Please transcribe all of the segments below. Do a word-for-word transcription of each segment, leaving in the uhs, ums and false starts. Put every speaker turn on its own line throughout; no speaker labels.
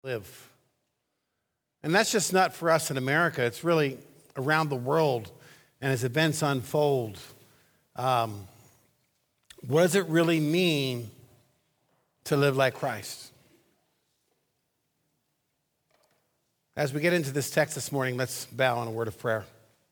live. And that's just not for us in America. It's really around the world. And as events unfold, um, what does it really mean to live like Christ? As we get into this text this morning, let's bow in a word of prayer.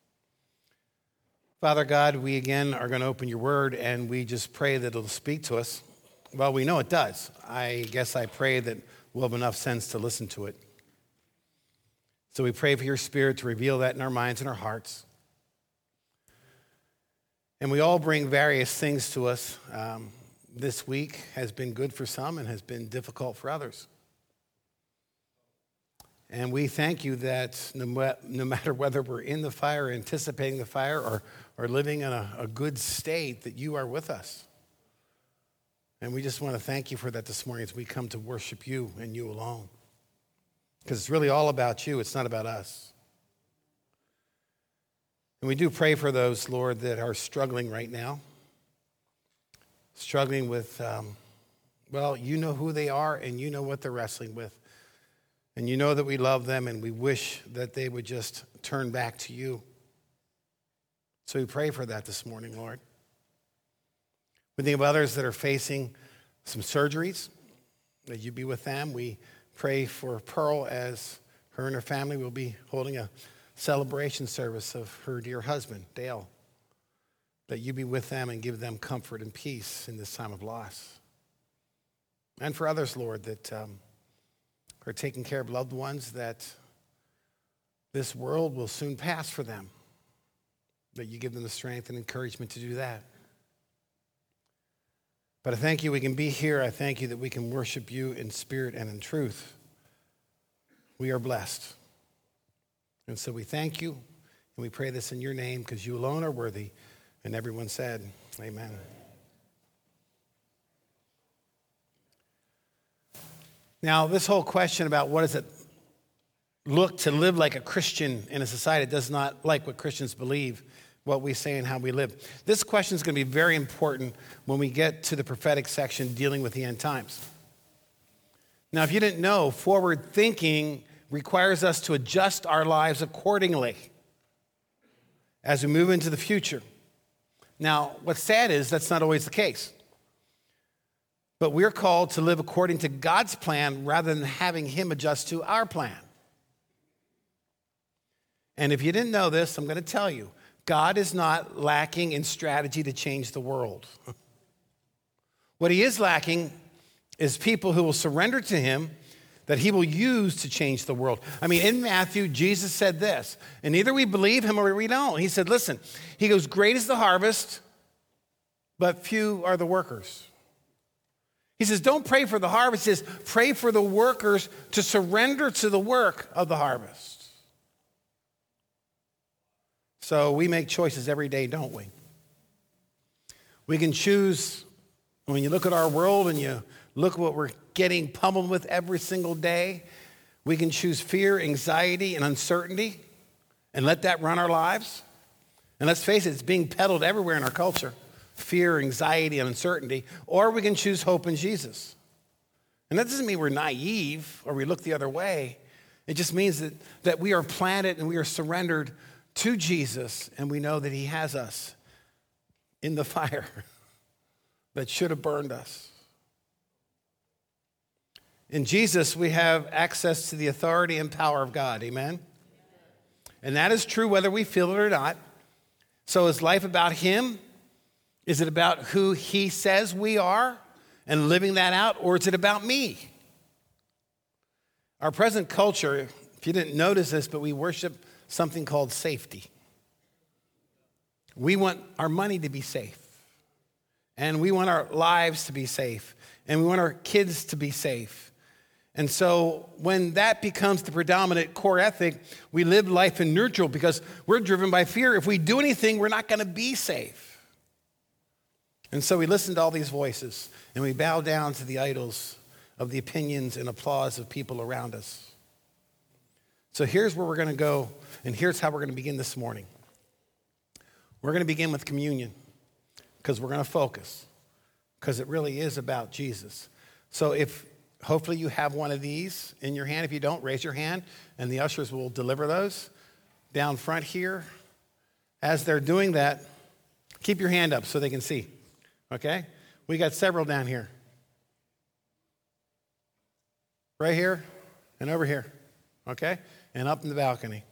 Father God, we again are going to open your word, and we just pray that it'll speak to us. Well, we know it does. I guess I pray that we'll have enough sense to listen to it. So we pray for your Spirit to reveal that in our minds and our hearts. And we all bring various things to us. Um, this week has been good for some and has been difficult for others. And we thank you that no, no matter whether we're in the fire, anticipating the fire, or, or living in a, a good state, that you are with us. And we just want to thank you for that this morning as we come to worship you and you alone. Because it's really all about you. It's not about us. And we do pray for those, Lord, that are struggling right now. Struggling with, um, well, you know who they are and you know what they're wrestling with. And you know that we love them and we wish that they would just turn back to you. So we pray for that this morning, Lord. We think of others that are facing some surgeries, that you be with them. We pray for Pearl as her and her family will be holding a celebration service of her dear husband, Dale. That you be with them and give them comfort and peace in this time of loss. And for others, Lord, that um, are taking care of loved ones, that this world will soon pass for them. That you give them the strength and encouragement to do that. But I thank you we can be here. I thank you that we can worship you in spirit and in truth. We are blessed. And so we thank you, and we pray this in your name because you alone are worthy. And everyone said, amen. Now, this whole question about what does it look to live like a Christian in a society that does not like what Christians believe, what we say and how we live. This question is going to be very important when we get to the prophetic section dealing with the end times. Now, if you didn't know, forward thinking requires us to adjust our lives accordingly as we move into the future. Now, what's sad is that's not always the case. But we're called to live according to God's plan rather than having him adjust to our plan. And if you didn't know this, I'm going to tell you, God is not lacking in strategy to change the world. What he is lacking is people who will surrender to him that he will use to change the world. I mean, in Matthew, Jesus said this, and either we believe him or we don't. He said, listen, he goes, great is the harvest, but few are the workers. He says, don't pray for the harvest. He says, pray for the workers to surrender to the work of the harvest. So we make choices every day, don't we? We can choose, when you look at our world and you look what we're getting pummeled with every single day, we can choose fear, anxiety, and uncertainty and let that run our lives. And let's face it, it's being peddled everywhere in our culture. Fear, anxiety, and uncertainty. Or we can choose hope in Jesus. And that doesn't mean we're naive or we look the other way. It just means that, that we are planted and we are surrendered to Jesus, and we know that he has us in the fire that should have burned us. In Jesus, we have access to the authority and power of God, amen? And that is true whether we feel it or not. So is life about him? Is it about who he says we are and living that out, or is it about me? Our present culture, if you didn't notice this, but we worship something called safety. We want our money to be safe, and we want our lives to be safe, and we want our kids to be safe. And so when that becomes the predominant core ethic, we live life in neutral because we're driven by fear. If we do anything, we're not going to be safe. And so we listen to all these voices, and we bow down to the idols of the opinions and applause of people around us. So here's where we're going to go, and here's how we're going to begin this morning. We're going to begin with communion because we're going to focus because it really is about Jesus. So if hopefully you have one of these in your hand. If you don't, raise your hand, and the ushers will deliver those down front here. As they're doing that, keep your hand up so they can see, okay? We got several down here. Right here and over here, okay? And up in the balcony.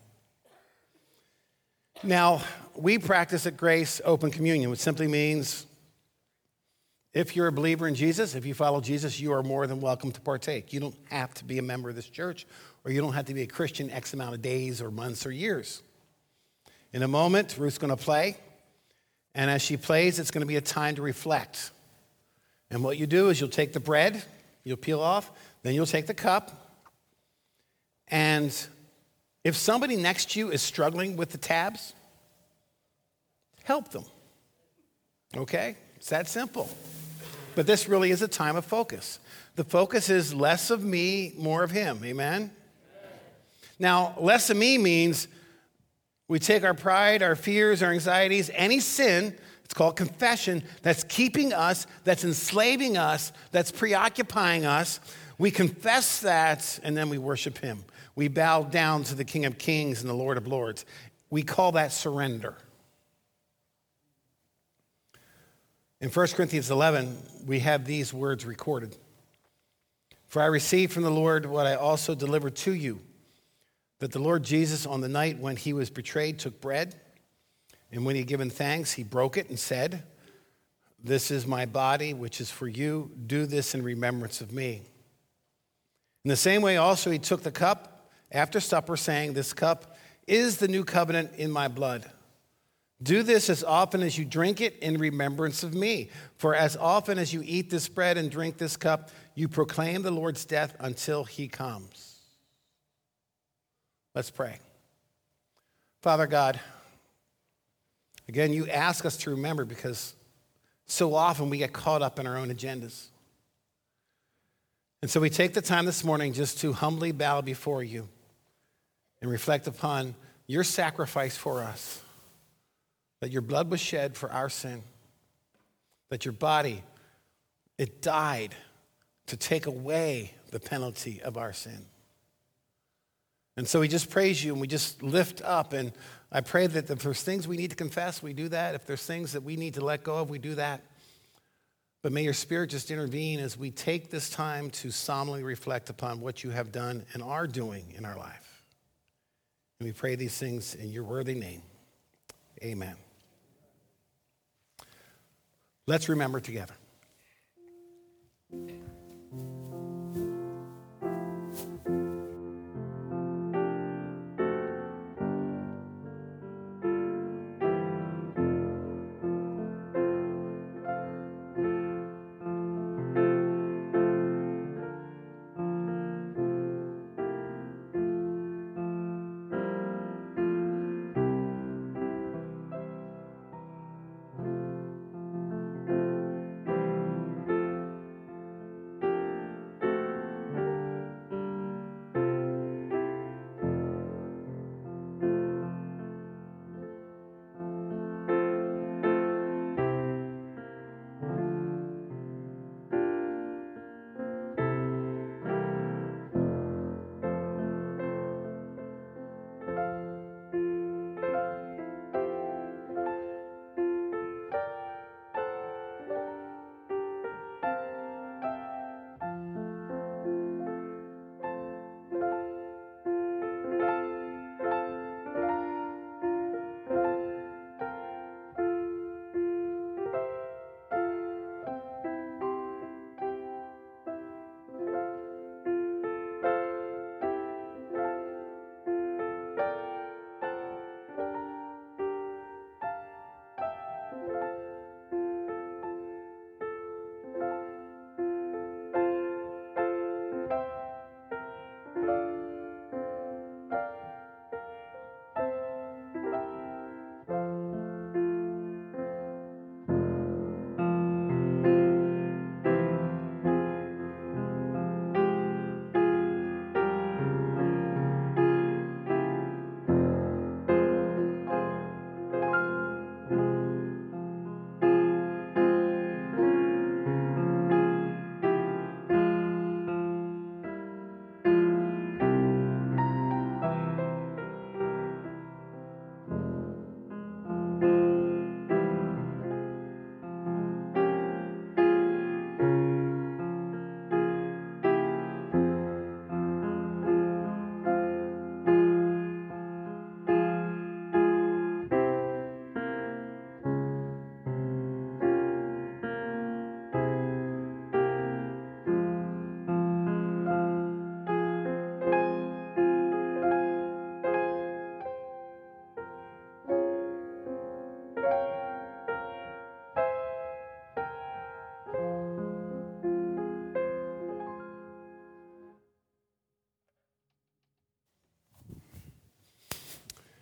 Now, we practice at Grace Open Communion, which simply means if you're a believer in Jesus, if you follow Jesus, you are more than welcome to partake. You don't have to be a member of this church, or you don't have to be a Christian X amount of days or months or years. In a moment, Ruth's going to play, and as she plays, it's going to be a time to reflect. And what you do is you'll take the bread, you'll peel off, then you'll take the cup, and if somebody next to you is struggling with the tabs, help them. Okay? It's that simple. But this really is a time of focus. The focus is less of me, more of him. Amen? Now, less of me means we take our pride, our fears, our anxieties, any sin, it's called confession, that's keeping us, that's enslaving us, that's preoccupying us. We confess that, and then we worship him. We bow down to the King of Kings and the Lord of Lords. We call that surrender. In First Corinthians eleven, we have these words recorded. For I received from the Lord what I also delivered to you, that the Lord Jesus, on the night when he was betrayed, took bread, and when he had given thanks, he broke it and said, this is my body, which is for you. Do this in remembrance of me. In the same way also he took the cup after supper, saying, this cup is the new covenant in my blood. Do this as often as you drink it in remembrance of me. For as often as you eat this bread and drink this cup, you proclaim the Lord's death until he comes. Let's pray. Father God, again, you ask us to remember because so often we get caught up in our own agendas. And so we take the time this morning just to humbly bow before you and reflect upon your sacrifice for us, that your blood was shed for our sin, that your body, it died to take away the penalty of our sin. And so we just praise you and we just lift up. And I pray that if there's things we need to confess, we do that. If there's things that we need to let go of, we do that. But may your Spirit just intervene as we take this time to solemnly reflect upon what you have done and are doing in our life. And we pray these things in your worthy name. Amen. Let's remember together.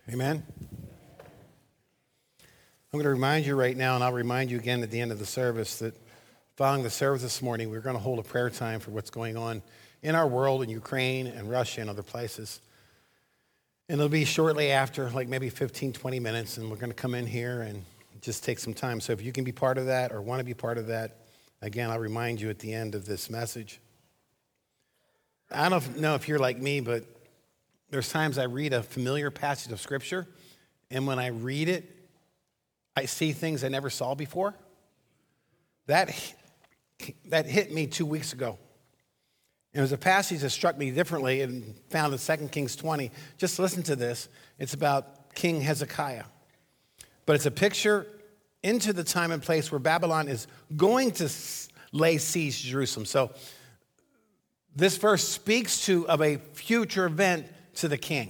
Amen? I'm going to remind you right now, and I'll remind you again at the end of the service, that following the service this morning, we're going to hold a prayer time for what's going on in our world, in Ukraine and Russia and other places. And it'll be shortly after, like maybe fifteen, twenty minutes, and we're going to come in here and just take some time. So if you can be part of that or want to be part of that, again, I'll remind you at the end of this message. I don't know if you're like me, but there's times I read a familiar passage of Scripture, and when I read it, I see things I never saw before. That, that hit me two weeks ago. It was a passage that struck me differently and found in Second Kings twenty. Just listen to this. It's about King Hezekiah. But it's a picture into the time and place where Babylon is going to lay siege to Jerusalem. So this verse speaks to of a future event to the king.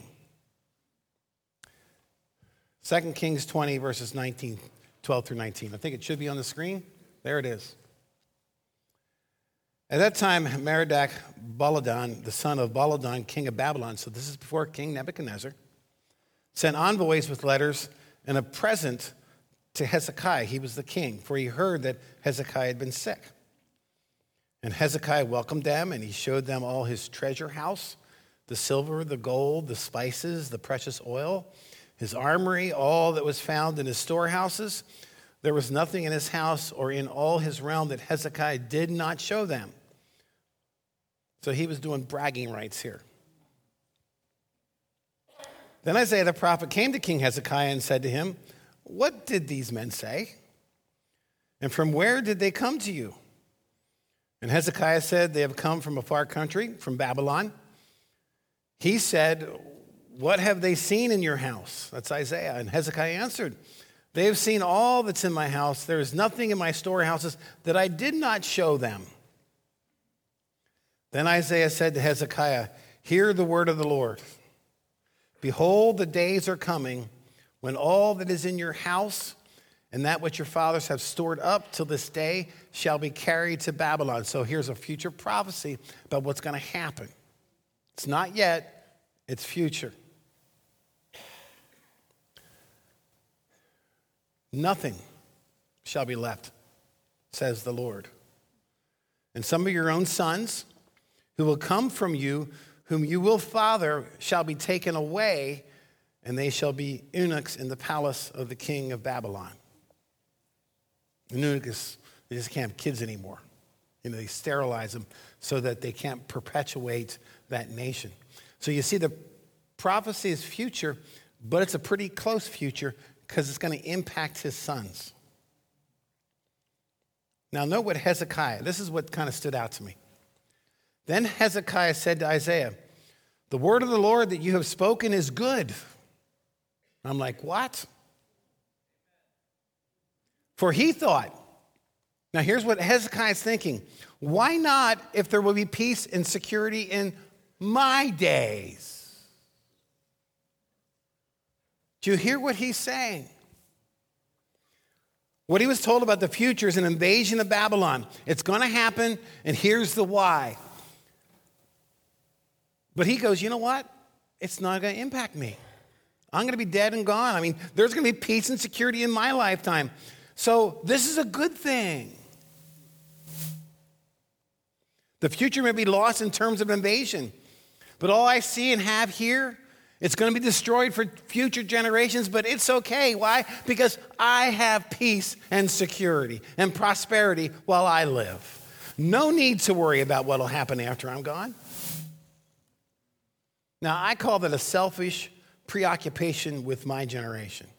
Second Kings twenty, verses nineteen, twelve through nineteen. I think it should be on the screen. There it is. At that time, Merodach Baladan, the son of Baladan, king of Babylon, so this is before King Nebuchadnezzar, sent envoys with letters and a present to Hezekiah. He was the king, for he heard that Hezekiah had been sick. And Hezekiah welcomed them, and he showed them all his treasure house, the silver, the gold, the spices, the precious oil, his armory, all that was found in his storehouses. There was nothing in his house or in all his realm that Hezekiah did not show them. So he was doing bragging rights here. Then Isaiah the prophet came to King Hezekiah and said to him, "What did these men say? And from where did they come to you?" And Hezekiah said, "They have come from a far country, from Babylon." He said, "What have they seen in your house?" That's Isaiah. And Hezekiah answered, "They have seen all that's in my house. There is nothing in my storehouses that I did not show them." Then Isaiah said to Hezekiah, "Hear the word of the Lord. Behold, the days are coming when all that is in your house and that which your fathers have stored up till this day shall be carried to Babylon." So here's a future prophecy about what's going to happen. It's not yet, it's future. Nothing shall be left, says the Lord. And some of your own sons who will come from you, whom you will father, shall be taken away, and they shall be eunuchs in the palace of the king of Babylon. An eunuch is, they just can't have kids anymore. You know, they sterilize them so that they can't perpetuate that nation. So you see, the prophecy is future, but it's a pretty close future because it's going to impact his sons. Now, note what Hezekiah, this is what kind of stood out to me. Then Hezekiah said to Isaiah, "The word of the Lord that you have spoken is good." I'm like, what? For he thought, now here's what Hezekiah is thinking. Why not if there will be peace and security in my days? Do you hear what he's saying? What he was told about the future is an invasion of Babylon. It's going to happen, and here's the why. But he goes, you know what? It's not going to impact me. I'm going to be dead and gone. I mean, there's going to be peace and security in my lifetime. So this is a good thing. The future may be lost in terms of invasion, but all I see and have here, it's going to be destroyed for future generations, but it's okay. Why? Because I have peace and security and prosperity while I live. No need to worry about what will happen after I'm gone. Now, I call that a selfish preoccupation with my generation.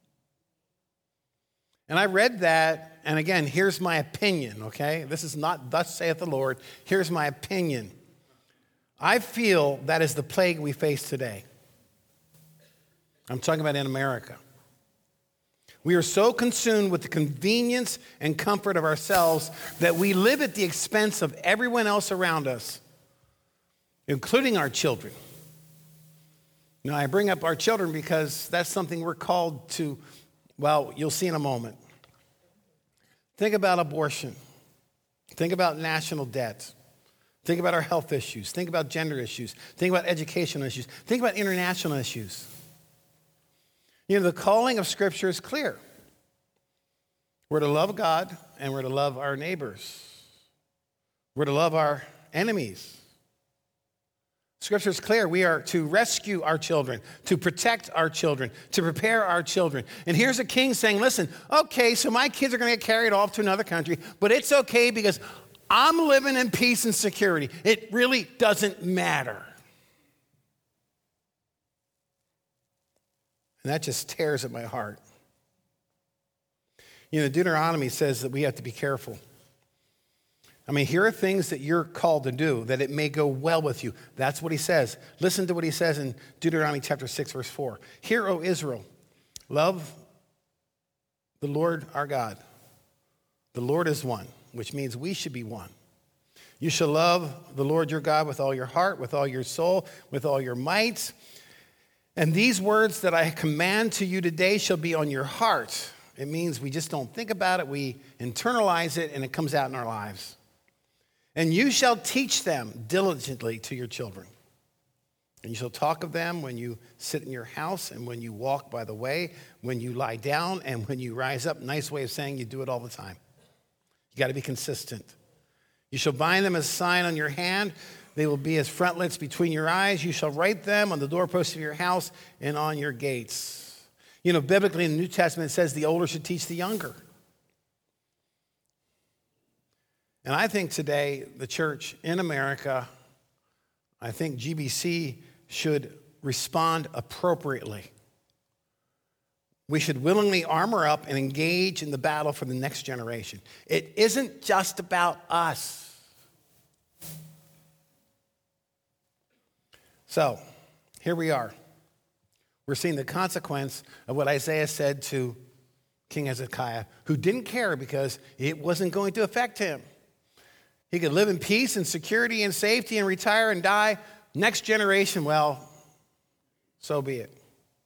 And I read that, and again, here's my opinion, okay? This is not thus saith the Lord. Here's my opinion. I feel that is the plague we face today. I'm talking about in America. We are so consumed with the convenience and comfort of ourselves that we live at the expense of everyone else around us, including our children. Now, I bring up our children because that's something we're called to, well, you'll see in a moment. Think about abortion. Think about national debt. Think about our health issues. Think about gender issues. Think about educational issues. Think about international issues. You know, the calling of Scripture is clear. We're to love God and we're to love our neighbors. We're to love our enemies. Scripture is clear. We are to rescue our children, to protect our children, to prepare our children. And here's a king saying, listen, okay, so my kids are going to get carried off to another country, but it's okay because I'm living in peace and security. It really doesn't matter. And that just tears at my heart. You know, Deuteronomy says that we have to be careful. I mean, here are things that you're called to do, that it may go well with you. That's what he says. Listen to what he says in Deuteronomy chapter six, verse four. Hear, O Israel, love the Lord our God. The Lord is one, which means we should be one. You shall love the Lord your God with all your heart, with all your soul, with all your might. And these words that I command to you today shall be on your heart. It means we just don't think about it, we internalize it, and it comes out in our lives. And you shall teach them diligently to your children. And you shall talk of them when you sit in your house and when you walk by the way, when you lie down and when you rise up. Nice way of saying you do it all the time. You got to be consistent. You shall bind them as a sign on your hand. They will be as frontlets between your eyes. You shall write them on the doorposts of your house and on your gates. You know, biblically in the New Testament, it says the older should teach the younger. And I think today, the church in America, I think G B C should respond appropriately. We should willingly armor up and engage in the battle for the next generation. It isn't just about us. So, here we are. We're seeing the consequence of what Isaiah said to King Hezekiah, who didn't care because it wasn't going to affect him. He could live in peace and security and safety and retire and die. Next generation, well, so be it.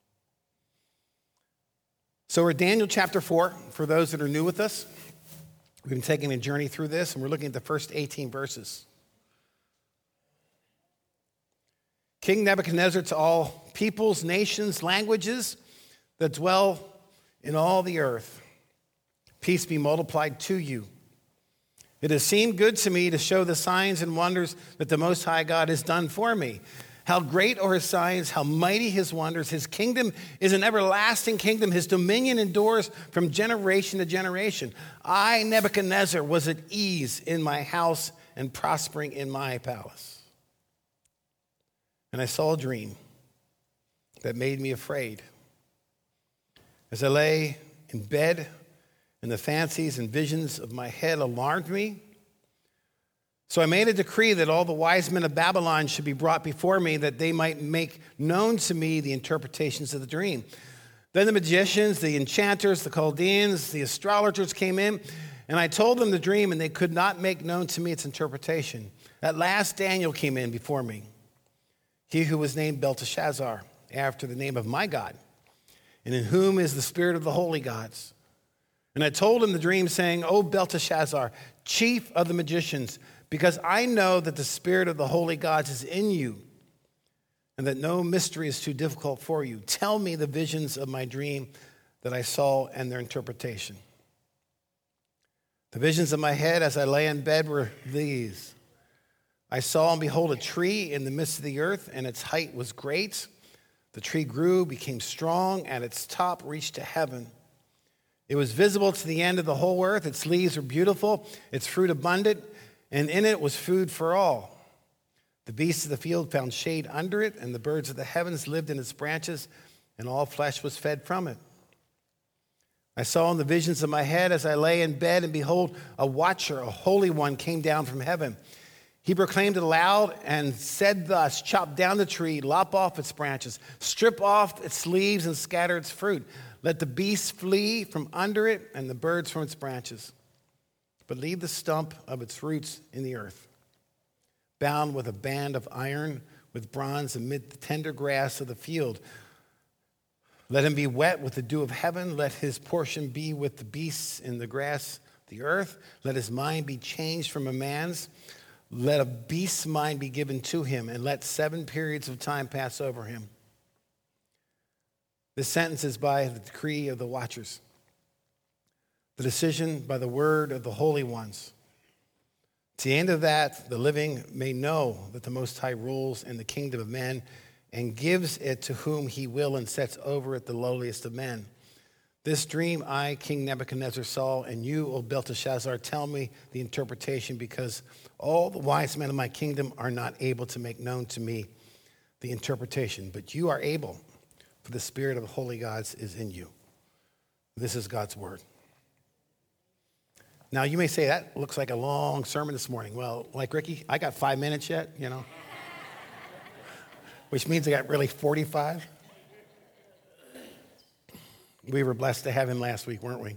So we're Daniel chapter four. For those that are new with us, we've been taking a journey through this, and we're looking at the first eighteen verses. King Nebuchadnezzar to all peoples, nations, languages that dwell in all the earth, peace be multiplied to you. It has seemed good to me to show the signs and wonders that the Most High God has done for me. How great are his signs, how mighty his wonders. His kingdom is an everlasting kingdom. His dominion endures from generation to generation. I, Nebuchadnezzar, was at ease in my house and prospering in my palace. And I saw a dream that made me afraid. As I lay in bed, and the fancies and visions of my head alarmed me. So I made a decree that all the wise men of Babylon should be brought before me, that they might make known to me the interpretations of the dream. Then the magicians, the enchanters, the Chaldeans, the astrologers came in, and I told them the dream, and they could not make known to me its interpretation. At last Daniel came in before me, he who was named Belteshazzar, after the name of my God, and in whom is the spirit of the holy gods. And I told him the dream, saying, O Belteshazzar, chief of the magicians, because I know that the spirit of the holy gods is in you, and that no mystery is too difficult for you. Tell me the visions of my dream that I saw and their interpretation. The visions of my head as I lay in bed were these. I saw and behold a tree in the midst of the earth, and its height was great. The tree grew, became strong, and its top reached to heaven. It was visible to the end of the whole earth. Its leaves were beautiful, its fruit abundant, and in it was food for all. The beasts of the field found shade under it, and the birds of the heavens lived in its branches, and all flesh was fed from it. I saw in the visions of my head as I lay in bed, and behold, a watcher, a holy one, came down from heaven. He proclaimed it aloud and said thus, chop down the tree, lop off its branches, strip off its leaves, and scatter its fruit. Let the beasts flee from under it and the birds from its branches. But leave the stump of its roots in the earth, bound with a band of iron, with bronze amid the tender grass of the field. Let him be wet with the dew of heaven. Let his portion be with the beasts in the grass of the earth. Let his mind be changed from a man's. Let a beast's mind be given to him, and let seven periods of time pass over him. This sentence is by the decree of the watchers, the decision by the word of the holy ones. To the end of that, the living may know that the Most High rules in the kingdom of men and gives it to whom he will and sets over it the lowliest of men. This dream I, King Nebuchadnezzar, saw, and you, O Belteshazzar, tell me the interpretation, because all the wise men of my kingdom are not able to make known to me the interpretation, but you are able, for the spirit of the holy gods is in you. This is God's word. Now, you may say, that looks like a long sermon this morning. Well, like Ricky, I got five minutes yet, you know, which means I got really forty-five. We were blessed to have him last week, weren't we?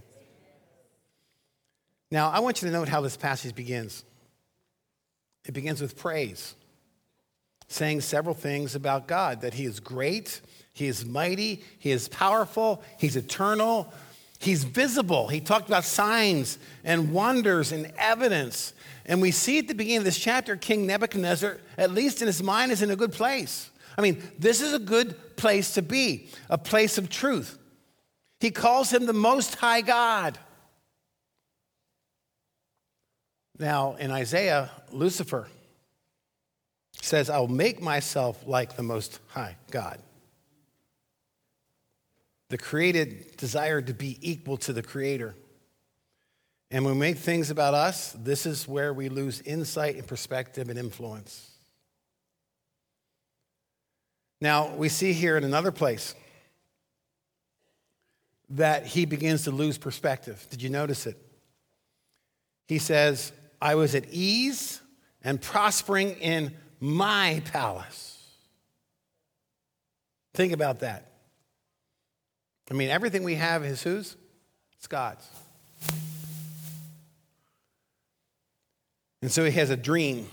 Now, I want you to note how this passage begins. It begins with praise, saying several things about God, that he is great, he is mighty, he is powerful, he's eternal, he's visible. He talked about signs and wonders and evidence. And we see at the beginning of this chapter, King Nebuchadnezzar, at least in his mind, is in a good place. I mean, this is a good place to be, a place of truth. He calls him the Most High God. Now, in Isaiah, Lucifer says, I'll make myself like the Most High God. The created desire to be equal to the Creator. And when we make things about us, this is where we lose insight and perspective and influence. Now, we see here in another place that he begins to lose perspective. Did you notice it? He says, I was at ease and prospering in my palace. Think about that. I mean, everything we have is whose? It's God's. And so he has a dream.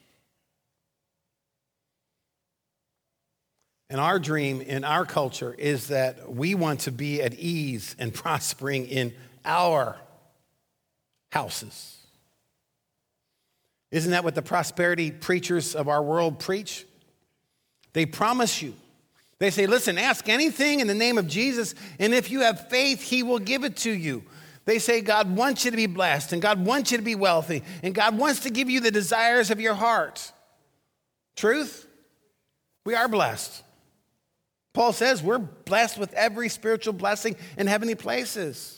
And our dream in our culture is that we want to be at ease and prospering in our houses. Isn't that what the prosperity preachers of our world preach? They promise you. They say, listen, ask anything in the name of Jesus, and if you have faith, he will give it to you. They say God wants you to be blessed, and God wants you to be wealthy, and God wants to give you the desires of your heart. Truth? We are blessed. Paul says we're blessed with every spiritual blessing in heavenly places.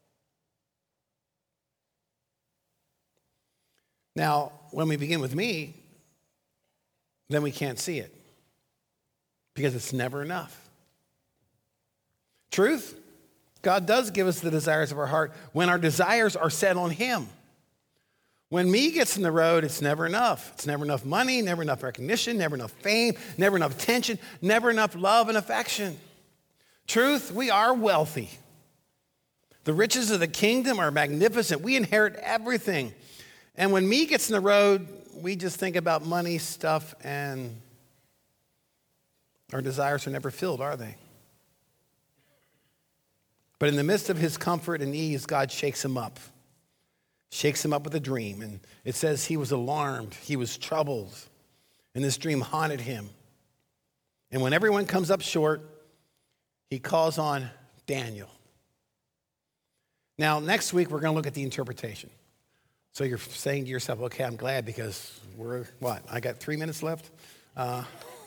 Now, when we begin with me, then we can't see it because it's never enough. Truth? God does give us the desires of our heart when our desires are set on him. When me gets in the road, it's never enough. It's never enough money, never enough recognition, never enough fame, never enough attention, never enough love and affection. Truth, we are wealthy. The riches of the kingdom are magnificent. We inherit everything. And when me gets in the road, we just think about money, stuff, and our desires are never filled, are they? But in the midst of his comfort and ease, God shakes him up. Shakes him up with a dream. And it says he was alarmed. He was troubled. And this dream haunted him. And when everyone comes up short, he calls on Daniel. Now, next week, we're going to look at the interpretation. So you're saying to yourself, okay, I'm glad because we're, what, I got three minutes left? Uh,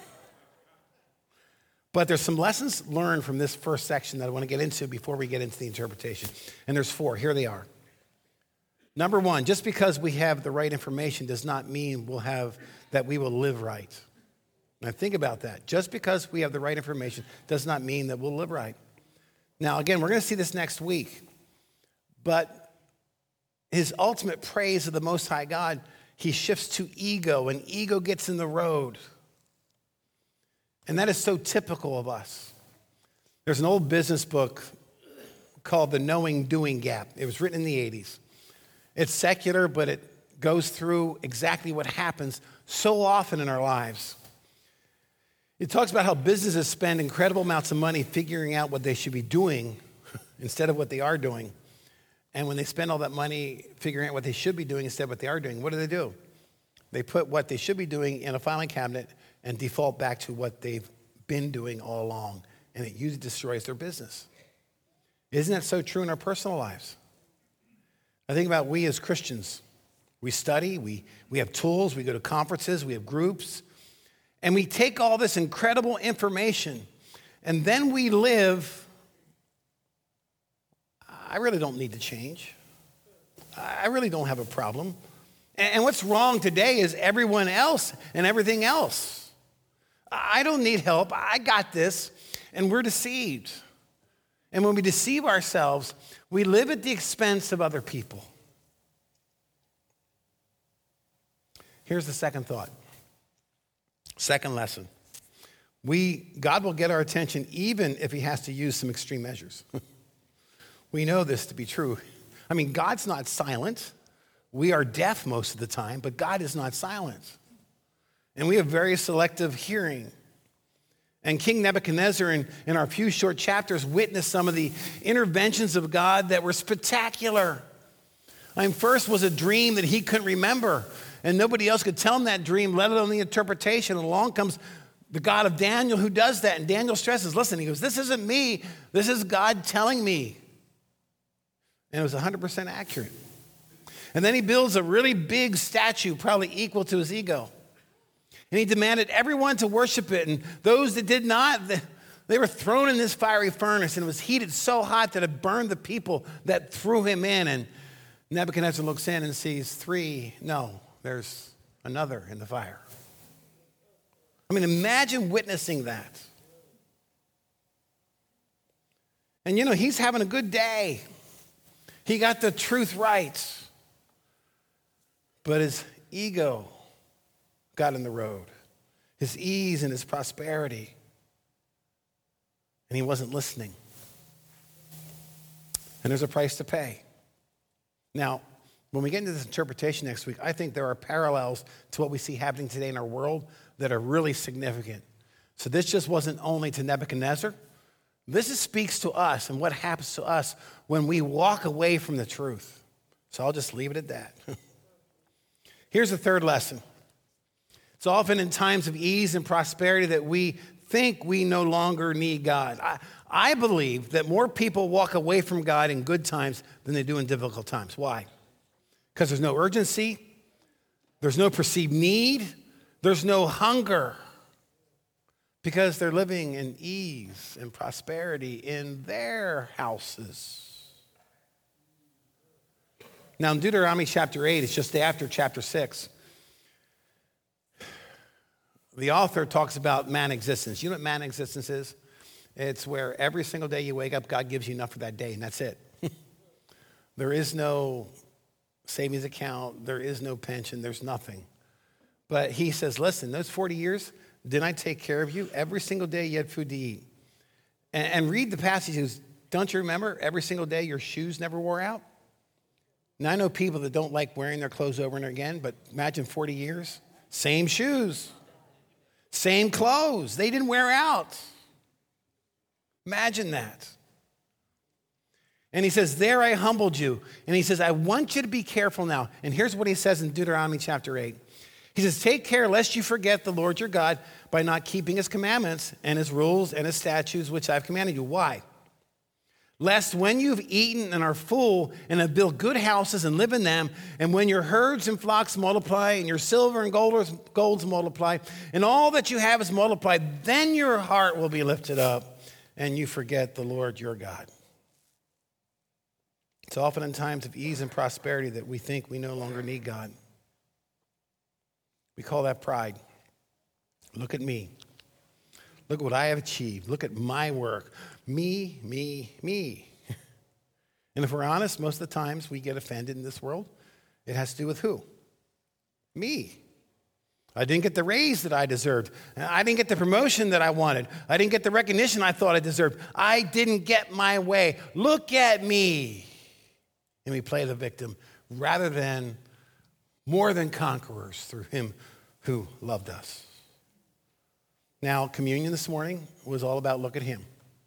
but there's some lessons learned from this first section that I want to get into before we get into the interpretation. And there's four. Here they are. Number one, just because we have the right information does not mean we'll have that we will live right. Now think about that. Just because we have the right information does not mean that we'll live right. Now again, we're going to see this next week. But his ultimate praise of the Most High God, he shifts to ego, and ego gets in the road. And that is so typical of us. There's an old business book called The Knowing Doing Gap. It was written in the eighties. It's secular, but it goes through exactly what happens so often in our lives. It talks about how businesses spend incredible amounts of money figuring out what they should be doing instead of what they are doing. And when they spend all that money figuring out what they should be doing instead of what they are doing, what do they do? They put what they should be doing in a filing cabinet and default back to what they've been doing all along and it usually destroys their business. Isn't that so true in our personal lives? I think about we as Christians. We study, we, we have tools, we go to conferences, we have groups, and we take all this incredible information, and then we live, I really don't need to change. I really don't have a problem. And, and what's wrong today is everyone else and everything else. I don't need help, I got this, and we're deceived. And when we deceive ourselves, we live at the expense of other people. Here's the second thought. Second lesson. We, God will get our attention even if he has to use some extreme measures. We know this to be true. I mean, God's not silent. We are deaf most of the time, but God is not silent. And we have very selective hearing. And King Nebuchadnezzar, in, in our few short chapters, witnessed some of the interventions of God that were spectacular. I mean, first was a dream that he couldn't remember. And nobody else could tell him that dream, let alone the interpretation. And along comes the God of Daniel who does that. And Daniel stresses, listen, he goes, this isn't me. This is God telling me. And it was one hundred percent accurate. And then he builds a really big statue, probably equal to his ego. And he demanded everyone to worship it. And those that did not, they were thrown in this fiery furnace. And it was heated so hot that it burned the people that threw him in. And Nebuchadnezzar looks in and sees three, no. There's another in the fire. I mean, imagine witnessing that. And you know, he's having a good day. He got the truth right. But his ego got in the road. His ease and his prosperity. And he wasn't listening. And there's a price to pay. Now, when we get into this interpretation next week, I think there are parallels to what we see happening today in our world that are really significant. So this just wasn't only to Nebuchadnezzar. This is, speaks to us and what happens to us when we walk away from the truth. So I'll just leave it at that. Here's the third lesson. It's often in times of ease and prosperity that we think we no longer need God. I, I believe that more people walk away from God in good times than they do in difficult times. Why? Because there's no urgency, there's no perceived need, there's no hunger. Because they're living in ease and prosperity in their houses. Now in Deuteronomy chapter eight, it's just after chapter six. The author talks about man existence. You know what man existence is? It's where every single day you wake up, God gives you enough for that day, and that's it. There is no savings account, there is no pension, there's nothing. But he says, listen, those forty years, didn't I take care of you? Every single day you had food to eat. And, and read the passage. He goes, don't you remember every single day your shoes never wore out? Now I know people that don't like wearing their clothes over and again, but imagine forty years, same shoes, same clothes. They didn't wear out. Imagine that. And he says, there I humbled you. And he says, I want you to be careful now. And here's what he says in Deuteronomy chapter eight. He says, take care lest you forget the Lord your God by not keeping his commandments and his rules and his statutes, which I've commanded you. Why? Lest when you've eaten and are full and have built good houses and live in them, and when your herds and flocks multiply and your silver and gold golds multiply, and all that you have is multiplied, then your heart will be lifted up and you forget the Lord your God. It's often in times of ease and prosperity that we think we no longer need God. We call that pride. Look at me. Look what I have achieved. Look at my work. Me, me, me. And if we're honest, most of the times we get offended in this world, it has to do with who? Me. I didn't get the raise that I deserved. I didn't get the promotion that I wanted. I didn't get the recognition I thought I deserved. I didn't get my way. Look at me. And we play the victim rather than more than conquerors through him who loved us. Now, communion this morning was all about look at him.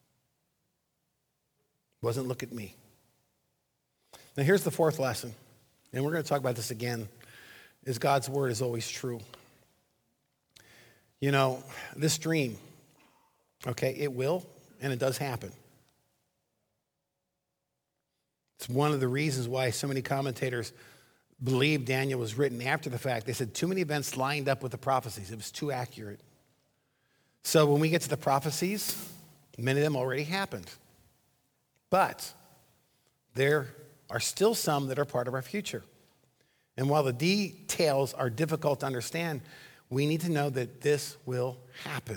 It wasn't look at me. Now, here's the fourth lesson, and we're going to talk about this again, is God's word is always true. You know, this dream, okay, it will and it does happen. It's one of the reasons why so many commentators believe Daniel was written after the fact. They said too many events lined up with the prophecies. It was too accurate. So when we get to the prophecies, many of them already happened. But there are still some that are part of our future. And while the details are difficult to understand, we need to know that this will happen.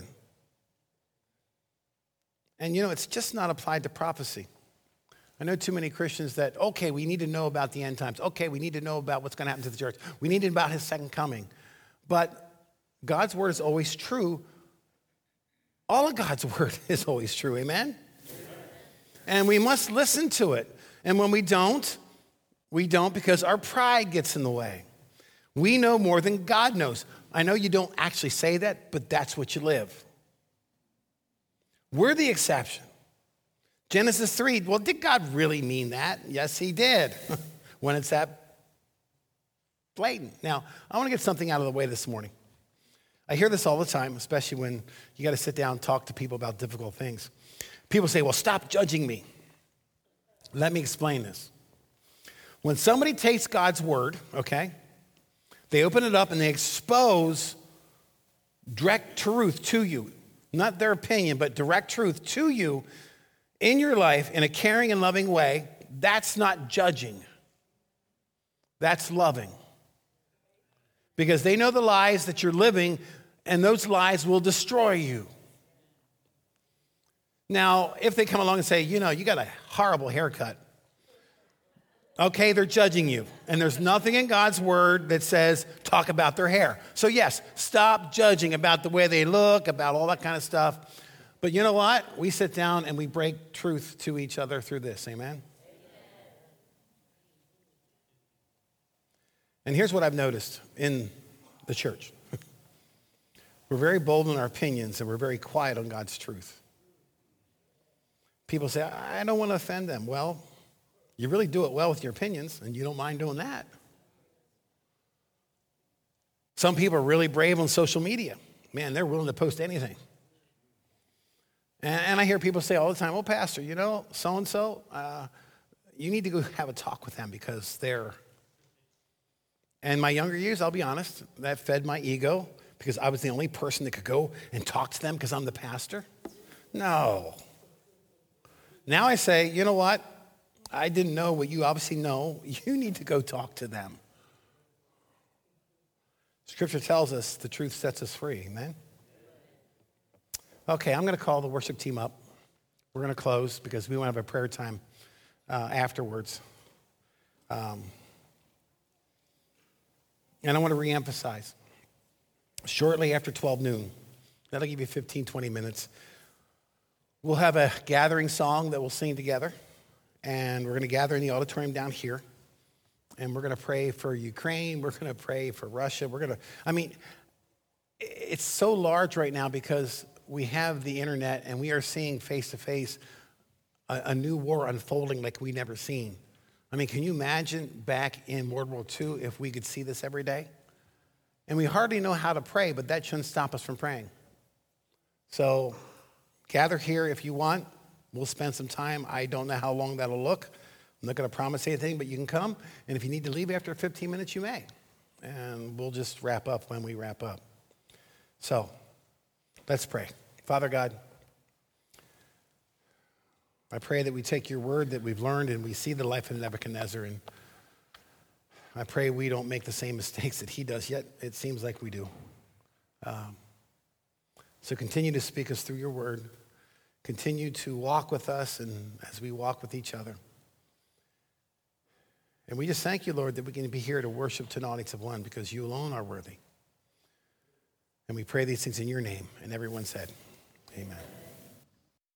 And you know, it's just not applied to prophecy. I know too many Christians that, okay, we need to know about the end times. Okay, we need to know about what's going to happen to the church. We need to know about his second coming. But God's word is always true. All of God's word is always true, amen? Amen? And we must listen to it. And when we don't, we don't because our pride gets in the way. We know more than God knows. I know you don't actually say that, but that's what you live. We're the exception. Genesis three, well, did God really mean that? Yes, he did, when it's that blatant. Now, I want to get something out of the way this morning. I hear this all the time, especially when you got to sit down and talk to people about difficult things. People say, well, stop judging me. Let me explain this. When somebody takes God's word, okay, they open it up and they expose direct truth to you. Not their opinion, but direct truth to you in your life in a caring and loving way. That's not judging. That's loving. Because they know the lies that you're living, and those lies will destroy you. Now, if they come along and say, you know, you got a horrible haircut, okay, they're judging you. And there's nothing in God's word that says talk about their hair. So yes, stop judging about the way they look, about all that kind of stuff. But you know what? We sit down and we break truth to each other through this, amen? And here's what I've noticed in the church. We're very bold in our opinions and we're very quiet on God's truth. People say, I don't want to offend them. Well, you really do it well with your opinions and you don't mind doing that. Some people are really brave on social media. Man, they're willing to post anything. And, and I hear people say all the time, oh, Pastor, you know, so-and-so, uh, you need to go have a talk with them because they're... And my younger years, I'll be honest, that fed my ego because I was the only person that could go and talk to them because I'm the pastor. No. Now I say, you know what? I didn't know what you obviously know. You need to go talk to them. Scripture tells us the truth sets us free, amen? Okay, I'm going to call the worship team up. We're going to close because we want to have a prayer time uh, afterwards. Um, And I want to reemphasize, shortly after twelve noon, that'll give you fifteen, twenty minutes, we'll have a gathering song that we'll sing together, and we're going to gather in the auditorium down here, and we're going to pray for Ukraine, we're going to pray for Russia, we're going to, I mean, it's so large right now because we have the internet, and we are seeing face-to-face a, a new war unfolding like we never seen. I mean, can you imagine back in World War Two if we could see this every day? And we hardly know how to pray, but that shouldn't stop us from praying. So gather here if you want. We'll spend some time. I don't know how long that'll look. I'm not going to promise anything, but you can come. And if you need to leave after fifteen minutes, you may. And we'll just wrap up when we wrap up. So let's pray. Father God, I pray that we take your word that we've learned and we see the life of Nebuchadnezzar, and I pray we don't make the same mistakes that he does, yet it seems like we do. Um, so continue to speak us through your word. Continue to walk with us and as we walk with each other. And we just thank you, Lord, that we can be here to worship to an audience of one because you alone are worthy. And we pray these things in your name. And everyone said, amen.